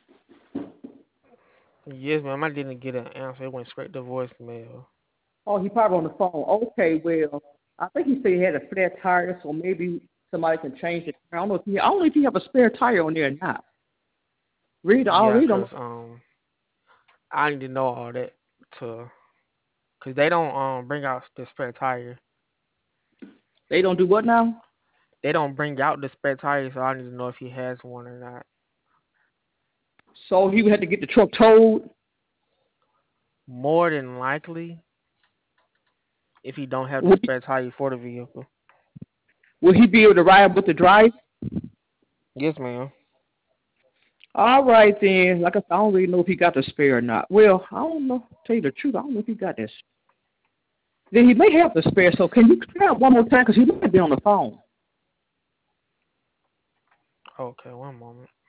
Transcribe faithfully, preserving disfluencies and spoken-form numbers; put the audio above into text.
Yes, ma'am. I didn't get an answer. It went straight to voicemail. Oh, he probably on the phone. Okay, well, I think he said he had a flat tire, so maybe somebody can change it. I don't know if he, I don't know if he have a spare tire on there or not. Read, I'll Yeah, read them. cause um, I need to know all that to, cause they don't um bring out the spare tire. They don't do what now? They don't bring out the spare tire, so I need to know if he has one or not. So he would have to get the truck towed. More than likely, if he don't have the Would he, spare tire for the vehicle. will he be able to ride with the drive? Yes, ma'am. All right then. Like I said, I don't really know if he got the spare or not. Well, I don't know. Tell you the truth, I don't know if he got this. Then he may have the spare. So can you try it one more time? Because he might be on the phone. Okay, one moment.